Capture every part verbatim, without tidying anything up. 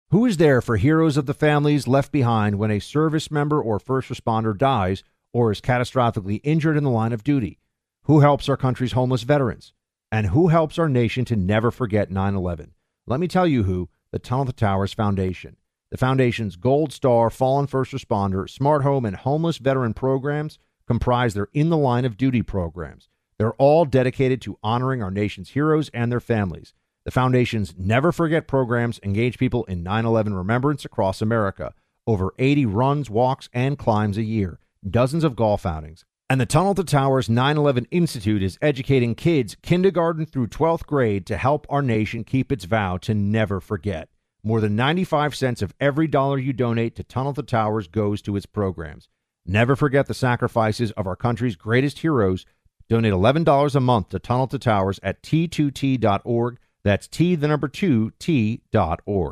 Who is there for heroes of the families left behind when a service member or first responder dies or is catastrophically injured in the line of duty? Who helps our country's homeless veterans? And who helps our nation to never forget nine eleven? Let me tell you who, the Tunnel to Towers Foundation. The Foundation's Gold Star Fallen First Responder, Smart Home, and Homeless Veteran programs comprise their In the Line of Duty programs. They're all dedicated to honoring our nation's heroes and their families. The Foundation's Never Forget programs engage people in nine eleven remembrance across America. Over eighty runs, walks, and climbs a year. Dozens of golf outings. And the Tunnel to Towers nine eleven Institute is educating kids kindergarten through twelfth grade to help our nation keep its vow to never forget. More than ninety-five cents of every dollar you donate to Tunnel to Towers goes to its programs. Never forget the sacrifices of our country's greatest heroes. Donate eleven dollars a month to Tunnel to Towers at T two T dot org. That's T, the number two, T dot org.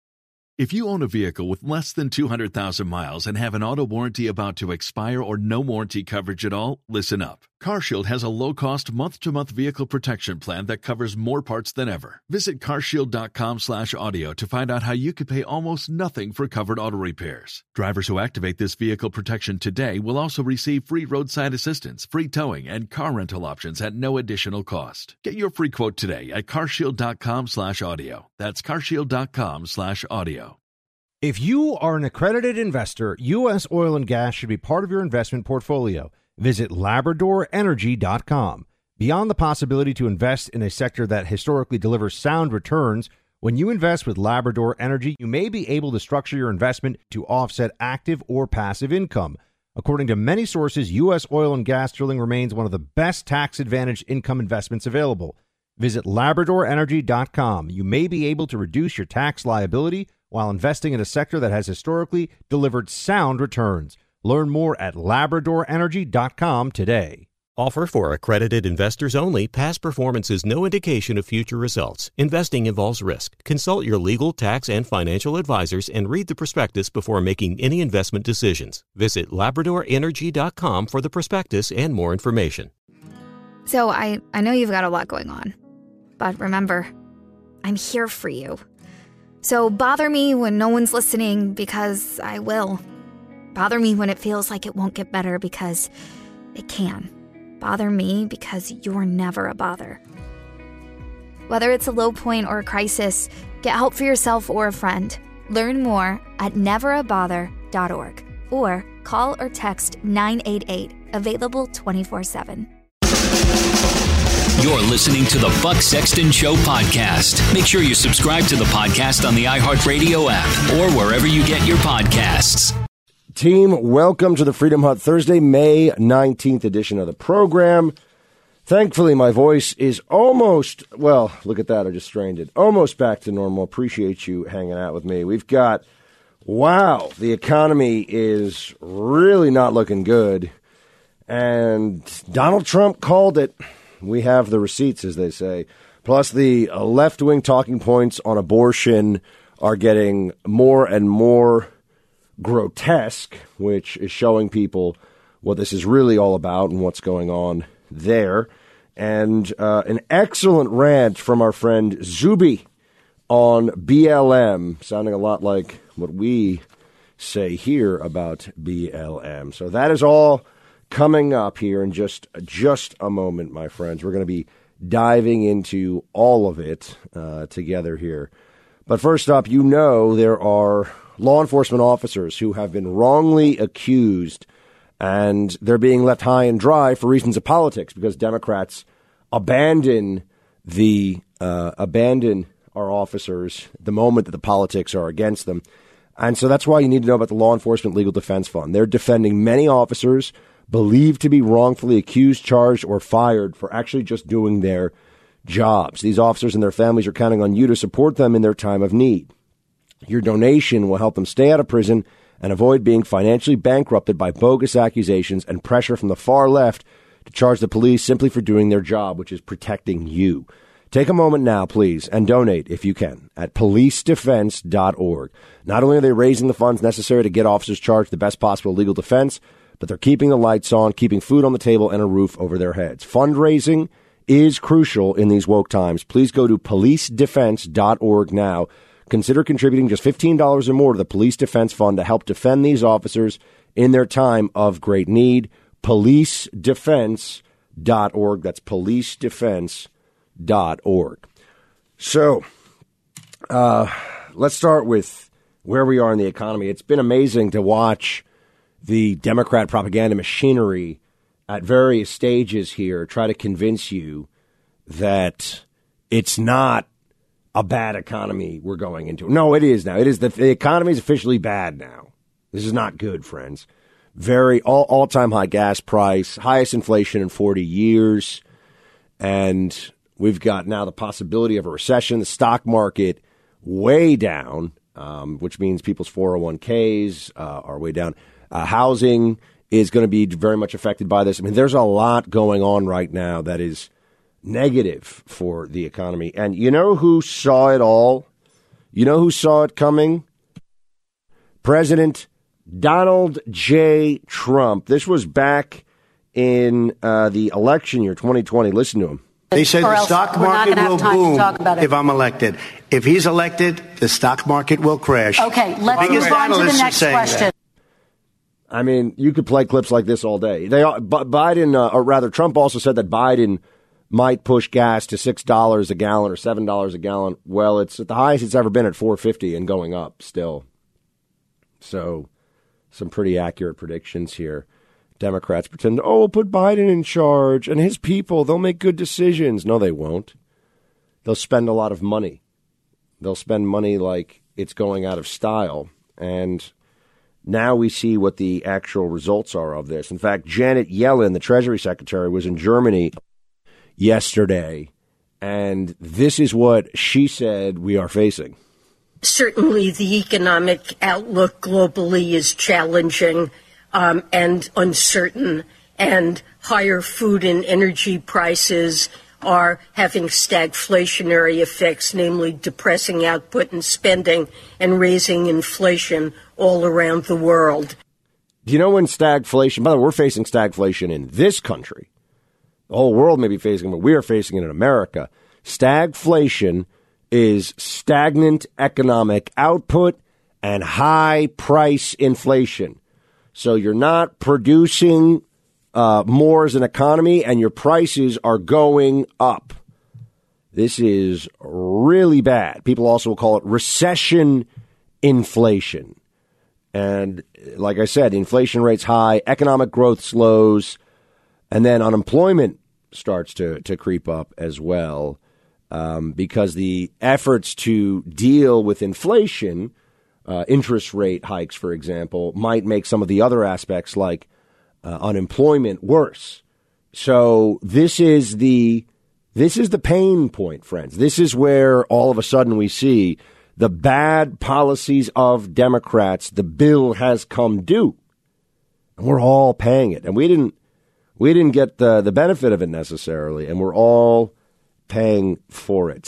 If you own a vehicle with less than two hundred thousand miles and have an auto warranty about to expire or no warranty coverage at all, listen up. CarShield has a low-cost month-to-month vehicle protection plan that covers more parts than ever. Visit carshield.com slash audio to find out how you could pay almost nothing for covered auto repairs. Drivers who activate this vehicle protection today will also receive free roadside assistance, free towing, and car rental options at no additional cost. Get your free quote today at carshield.com slash audio. That's carshield.com slash audio. If you are an accredited investor, U S oil and gas should be part of your investment portfolio. Visit Labrador Energy dot com. Beyond the possibility to invest in a sector that historically delivers sound returns, when you invest with Labrador Energy, you may be able to structure your investment to offset active or passive income. According to many sources, U S oil and gas drilling remains one of the best tax-advantaged income investments available. Visit Labrador Energy dot com. You may be able to reduce your tax liability while investing in a sector that has historically delivered sound returns. Learn more at Labrador Energy dot com today. Offer for accredited investors only. Past performance is no indication of future results. Investing involves risk. Consult your legal, tax, and financial advisors and read the prospectus before making any investment decisions. Visit Labrador Energy dot com for the prospectus and more information. So I, I know you've got a lot going on, but remember, I'm here for you. So bother me when no one's listening, because I will. Bother me when it feels like it won't get better, because it can. Bother me because you're never a bother. Whether it's a low point or a crisis, get help for yourself or a friend. Learn more at never a bother dot org or call or text nine eight eight, available twenty-four seven. You're listening to the Buck Sexton Show podcast. Make sure you subscribe to the podcast on the iHeartRadio app or wherever you get your podcasts. Team, welcome to the Freedom Hut Thursday, May nineteenth edition of the program. Thankfully, my voice is almost, well, look at that, I just strained it, almost back to normal. Appreciate you hanging out with me. We've got, wow, the economy is really not looking good. And Donald Trump called it. We have the receipts, as they say. Plus, the left-wing talking points on abortion are getting more and more grotesque, which is showing people what this is really all about and what's going on there. And uh, an excellent rant from our friend Zuby on B L M, sounding a lot like what we say here about B L M. So that is all coming up here in just, just a moment, my friends. We're going to be diving into all of it uh, together here. But first up, you know there are law enforcement officers who have been wrongly accused, and they're being left high and dry for reasons of politics because Democrats abandon the uh, abandon our officers the moment that the politics are against them. And so that's why you need to know about the Law Enforcement Legal Defense Fund. They're defending many officers believed to be wrongfully accused, charged, or fired for actually just doing their jobs. These officers and their families are counting on you to support them in their time of need. Your donation will help them stay out of prison and avoid being financially bankrupted by bogus accusations and pressure from the far left to charge the police simply for doing their job, which is protecting you. Take a moment now, please, and donate, if you can, at police defense dot org. Not only are they raising the funds necessary to get officers charged the best possible legal defense, but they're keeping the lights on, keeping food on the table, and a roof over their heads. Fundraising is crucial in these woke times. Please go to police defense dot org now. consider contributing just fifteen dollars or more to the Police Defense Fund to help defend these officers in their time of great need. police defense dot org. That's police defense dot org. So uh, let's start with where we are in the economy. It's been amazing to watch the Democrat propaganda machinery at various stages here try to convince you that it's not a bad economy we're going into. No, it is now. It is the, the economy is officially bad now. This is not good, friends. Very all all time high gas price, highest inflation in forty years, and we've got now the possibility of a recession. The stock market way down, um, which means people's four oh one k's uh, are way down. Uh, housing is going to be very much affected by this. I mean, there's a lot going on right now that is negative for the economy. And you know who saw it all? You know who saw it coming? President Donald J. Trump. This was back in uh, the election year, twenty twenty. Listen to him. They said the stock market will boom if I'm elected. If he's elected, the stock market will crash. Okay, let's move on to the next question. I mean, you could play clips like this all day. They, Biden, uh, or rather, Trump also said that Biden might push gas to six dollars a gallon or seven dollars a gallon. Well, it's at the highest it's ever been at four fifty and going up still. So some pretty accurate predictions here. Democrats pretend, oh, we'll put Biden in charge and his people, they'll make good decisions. No, they won't. They'll spend a lot of money. They'll spend money like it's going out of style. And now we see what the actual results are of this. In fact, Janet Yellen, the Treasury Secretary, was in Germany yesterday, and this is what she said we are facing. Certainly, the economic outlook globally is challenging um, and uncertain, and higher food and energy prices are having stagflationary effects, namely depressing output and spending and raising inflation all around the world. Do you know when stagflation, by the way, we're facing stagflation in this country. The whole world may be facing it, but we are facing it in America. Stagflation is stagnant economic output and high price inflation. So you're not producing uh, more as an economy, and your prices are going up. This is really bad. People also will call it recession inflation. And like I said, inflation rate's high, economic growth slows, and then unemployment starts to, to creep up as well. Um, because the efforts to deal with inflation, uh, interest rate hikes, for example, might make some of the other aspects like uh, unemployment worse. So this is the this is the pain point, friends. This is where all of a sudden we see the bad policies of Democrats. The bill has come due, and we're all paying it. And we didn't we didn't get the the benefit of it necessarily, and we're all paying for it.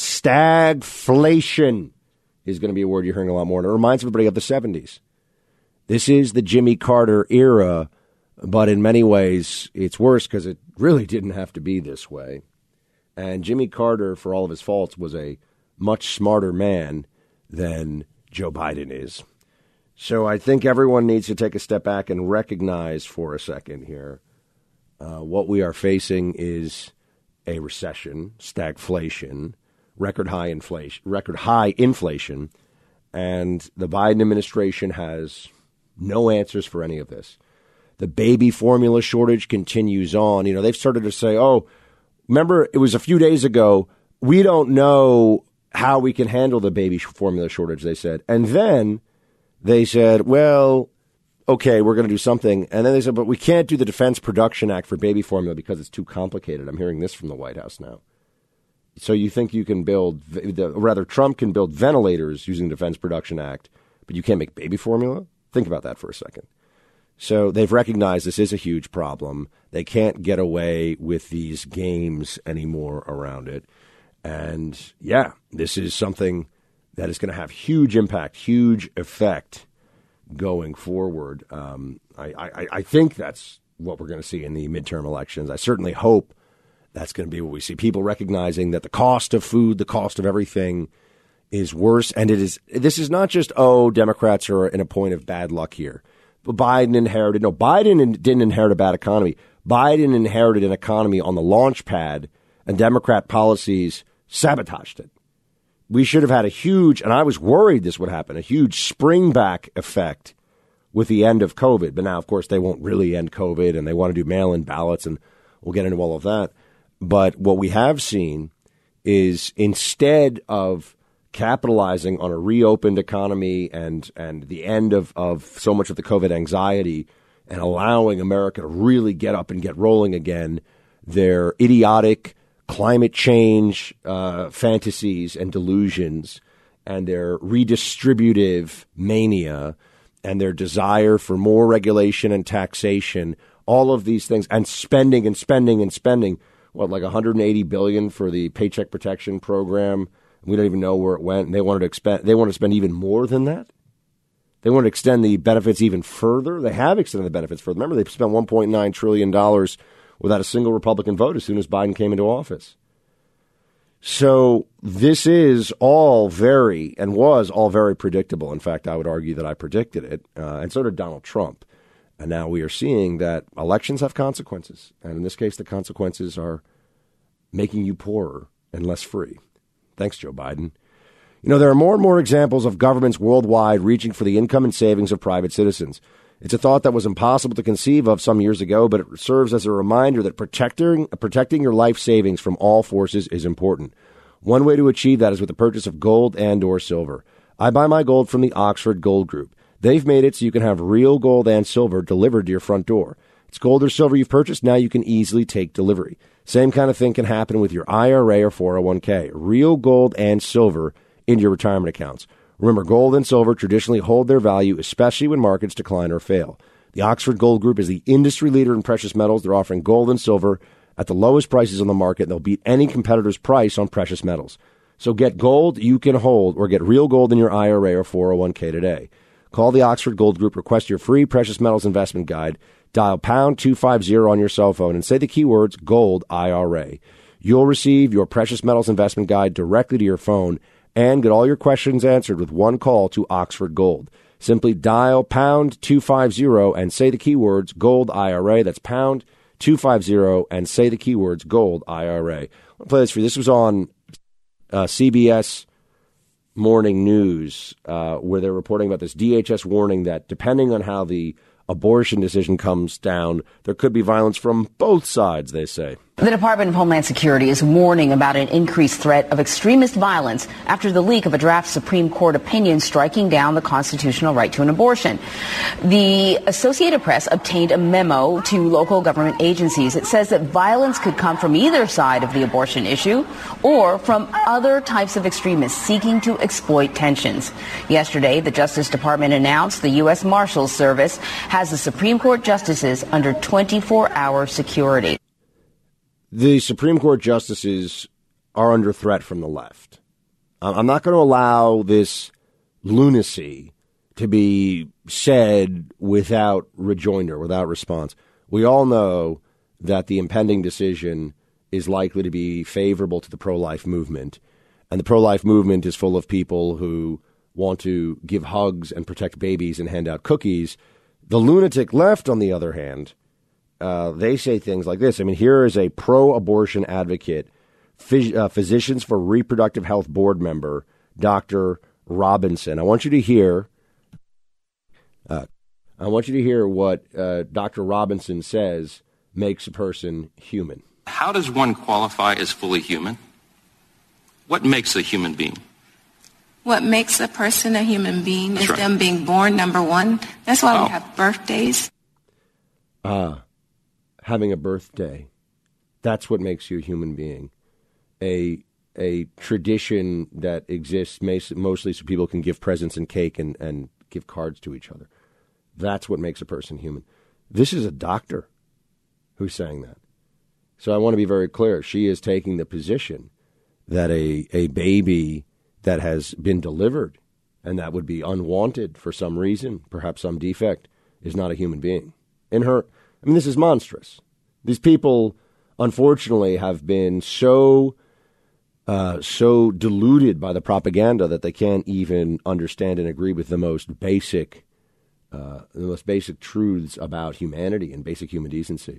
Stagflation is going to be a word you're hearing a lot more. And it reminds everybody of the seventies. This is the Jimmy Carter era, but in many ways it's worse because it really didn't have to be this way. And Jimmy Carter, for all of his faults, was a much smarter man than Joe Biden is. So I think everyone needs to take a step back and recognize for a second here uh, what we are facing is a recession, stagflation, record high inflation, record high inflation, and the Biden administration has no answers for any of this. The baby formula shortage continues on. You know, they've started to say, oh, remember, it was a few days ago, we don't know how we can handle the baby formula shortage, they said. And then they said, well, okay, we're going to do something. And then they said, but we can't do the Defense Production Act for baby formula because it's too complicated. I'm hearing this from the White House now. So you think you can build, rather Trump can build ventilators using the Defense Production Act, but you can't make baby formula? Think about that for a second. So they've recognized this is a huge problem. They can't get away with these games anymore around it. And yeah, this is something that is going to have huge impact, huge effect going forward. Um, I, I, I think that's what we're going to see in the midterm elections. I certainly hope that's going to be what we see. People recognizing that the cost of food, the cost of everything is worse. And it is. This is not just, oh, Democrats are in a point of bad luck here. But Biden inherited. No, Biden didn't inherit a bad economy. Biden inherited an economy on the launch pad, and Democrat policies sabotaged it. We should have had a huge, and I was worried this would happen, a huge springback effect with the end of COVID. But now, of course, they won't really end COVID, and they want to do mail-in ballots, and we'll get into all of that. But what we have seen is instead of capitalizing on a reopened economy and, and the end of, of so much of the COVID anxiety and allowing America to really get up and get rolling again, their idiotic climate change uh, fantasies and delusions and their redistributive mania and their desire for more regulation and taxation, all of these things, and spending and spending and spending, what, like one hundred eighty billion dollars for the Paycheck Protection Program? We don't even know where it went. And they wanted to expend, they want to spend even more than that. They want to extend the benefits even further. They have extended the benefits further. Remember, they spent one point nine trillion dollars without a single Republican vote as soon as Biden came into office. So this is all very, and was all very predictable. In fact, I would argue that I predicted it, uh, and so did Donald Trump. And now we are seeing that elections have consequences. And in this case, the consequences are making you poorer and less free. Thanks, Joe Biden. You know, there are more and more examples of governments worldwide reaching for the income and savings of private citizens. It's a thought that was impossible to conceive of some years ago, but it serves as a reminder that protecting, protecting your life savings from all forces is important. One way to achieve that is with the purchase of gold and or silver. I buy my gold from the Oxford Gold Group. They've made it so you can have real gold and silver delivered to your front door. It's gold or silver you've purchased, now you can easily take delivery. Same kind of thing can happen with your I R A or four oh one k. Real gold and silver in your retirement accounts. Remember, gold and silver traditionally hold their value, especially when markets decline or fail. The Oxford Gold Group is the industry leader in precious metals. They're offering gold and silver at the lowest prices on the market, and they'll beat any competitor's price on precious metals. So get gold you can hold, or get real gold in your I R A or four oh one k today. Call the Oxford Gold Group, request your free precious metals investment guide, dial pound two fifty on your cell phone, and say the keywords gold I R A. You'll receive your precious metals investment guide directly to your phone and get all your questions answered with one call to Oxford Gold. Simply dial pound two fifty and say the keywords gold I R A. That's pound two fifty and say the keywords gold I R A. I'll play this for you. This was on uh, C B S Morning News, uh, where they're reporting about this D H S warning that depending on how the abortion decision comes down, there could be violence from both sides, they say. The Department of Homeland Security is warning about an increased threat of extremist violence after the leak of a draft Supreme Court opinion striking down the constitutional right to an abortion. The Associated Press obtained a memo to local government agencies. It says that violence could come from either side of the abortion issue or from other types of extremists seeking to exploit tensions. Yesterday, the Justice Department announced the U S Marshals Service has the Supreme Court justices under twenty-four hour security. The Supreme Court justices are under threat from the left. I'm not going to allow this lunacy to be said without rejoinder, without response. We all know that the impending decision is likely to be favorable to the pro-life movement. And the pro-life movement is full of people who want to give hugs and protect babies and hand out cookies. The lunatic left, on the other hand, Uh, they say things like this. I mean, here is a pro-abortion advocate, phys- uh, Physicians for Reproductive Health board member, Doctor Robinson. I want you to hear. Uh, I want you to hear what uh, Doctor Robinson says makes a person human. How does one qualify as fully human? What makes a human being? What makes a person a human being That's is right. them being born, number one. That's why Oh. we have birthdays. Ah. Having a birthday, that's what makes you a human being. A a tradition that exists mostly so people can give presents and cake and, and give cards to each other. That's what makes a person human. This is a doctor who's saying that. So I want to be very clear. She is taking the position that a, a baby that has been delivered and that would be unwanted for some reason, perhaps some defect, is not a human being. In her... I mean, this is monstrous. These people, unfortunately, have been so uh, so deluded by the propaganda that they can't even understand and agree with the most basic, uh, the most basic truths about humanity and basic human decency.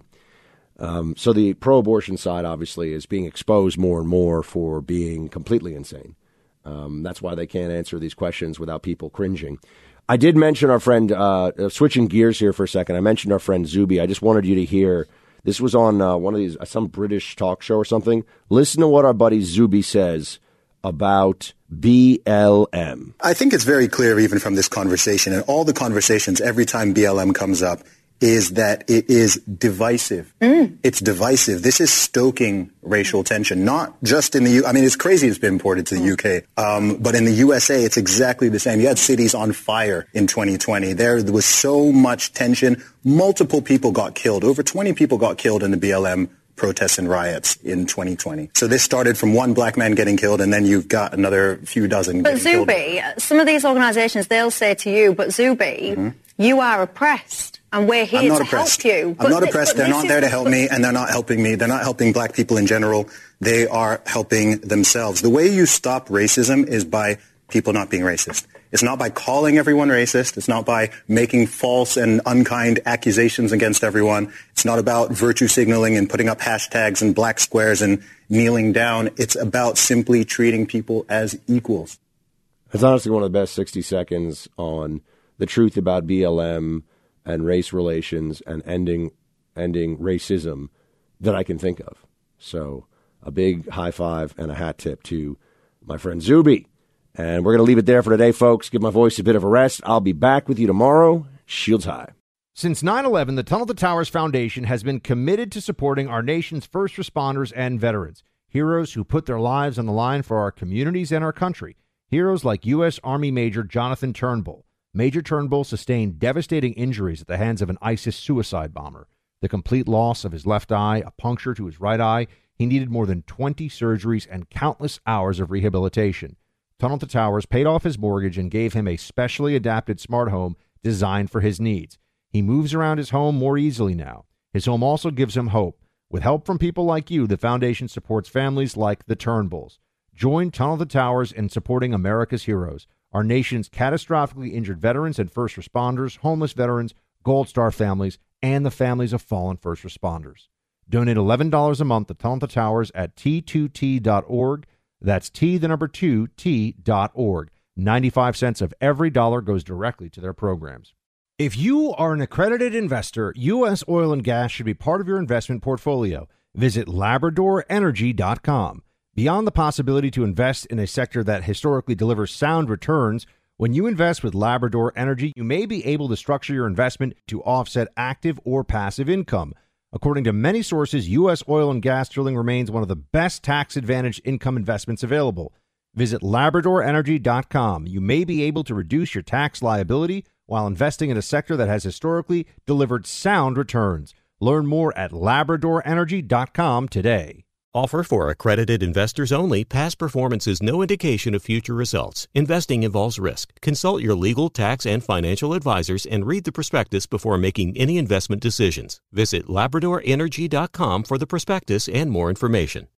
Um, so the pro-abortion side, obviously, is being exposed more and more for being completely insane. Um, that's why they can't answer these questions without people cringing. I did mention our friend, uh, switching gears here for a second, I mentioned our friend Zuby. I just wanted you to hear, this was on uh, one of these, uh, some British talk show or something. Listen to what our buddy Zuby says about B L M. I think it's very clear even from this conversation and all the conversations every time B L M comes up is that it is divisive. Mm. It's divisive. This is stoking racial tension, not just in the U. I mean, it's crazy it's been imported to the mm. U K, um, but in the U S A, it's exactly the same. You had cities on fire in twenty twenty. There, there was so much tension. Multiple people got killed. Over twenty people got killed in the B L M protests and riots in twenty twenty. So this started from one black man getting killed, and then you've got another few dozen But getting Zuby, killed. Some of these organisations, they'll say to you, but Zuby, mm-hmm. you are oppressed, and we're here I'm not to oppressed. help you. I'm But not th- oppressed. but They're this not is- there to help me, and they're not helping me. They're not helping black people in general. They are helping themselves. The way you stop racism is by people not being racist. It's not by calling everyone racist. It's not by making false and unkind accusations against everyone. It's not about virtue signaling and putting up hashtags and black squares and kneeling down. It's about simply treating people as equals. It's honestly one of the best sixty seconds on the truth about B L M and race relations and ending ending racism that I can think of. So a big high five and a hat tip to my friend Zuby. And we're going to leave it there for today, folks. Give my voice a bit of a rest. I'll be back with you tomorrow. Shields high. Since nine eleven, the Tunnel to Towers Foundation has been committed to supporting our nation's first responders and veterans, heroes who put their lives on the line for our communities and our country. Heroes like U S. Army Major Jonathan Turnbull. Major Turnbull sustained devastating injuries at the hands of an ISIS suicide bomber. The complete loss of his left eye, a puncture to his right eye. He needed more than twenty surgeries and countless hours of rehabilitation. Tunnel to Towers paid off his mortgage and gave him a specially adapted smart home designed for his needs. He moves around his home more easily now. His home also gives him hope. With help from people like you, the foundation supports families like the Turnbulls. Join Tunnel to Towers in supporting America's heroes, our nation's catastrophically injured veterans and first responders, homeless veterans, Gold Star families, and the families of fallen first responders. Donate eleven dollars a month to Tunnel to Towers at T two T dot org. That's T, the number two, T dot org. ninety-five cents of every dollar goes directly to their programs. If you are an accredited investor, U S oil and gas should be part of your investment portfolio. Visit Labrador Energy dot com. Beyond the possibility to invest in a sector that historically delivers sound returns, when you invest with Labrador Energy, you may be able to structure your investment to offset active or passive income. According to many sources, U S oil and gas drilling remains one of the best tax-advantaged income investments available. Visit Labrador Energy dot com. You may be able to reduce your tax liability while investing in a sector that has historically delivered sound returns. Learn more at Labrador Energy dot com today. Offer for accredited investors only. Past performance is no indication of future results. Investing involves risk. Consult your legal, tax, and financial advisors and read the prospectus before making any investment decisions. Visit Labrador Energy dot com for the prospectus and more information.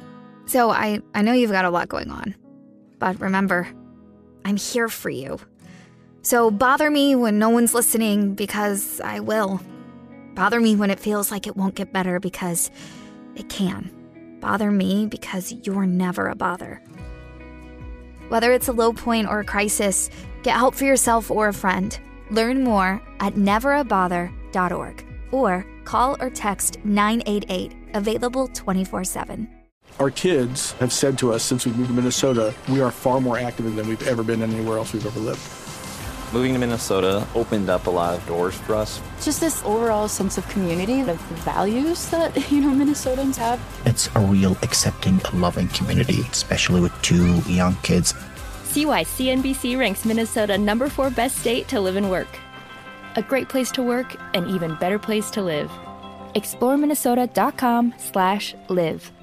So I, I know you've got a lot going on. But remember, I'm here for you. So bother me when no one's listening, because I will. Bother me when it feels like it won't get better, because it can. Bother me because you're never a bother. Whether it's a low point or a crisis, get help for yourself or a friend. Learn more at never a bother dot org or call or text nine eight eight, available twenty-four seven. Our kids have said to us since we moved to Minnesota, we are far more active than we've ever been anywhere else we've ever lived. Moving to Minnesota opened up a lot of doors for us. Just this overall sense of community, of values that, you know, Minnesotans have. It's a real accepting, loving community, especially with two young kids. See why C N B C ranks Minnesota number four best state to live and work. A great place to work, an even better place to live. explore minnesota dot com slash live.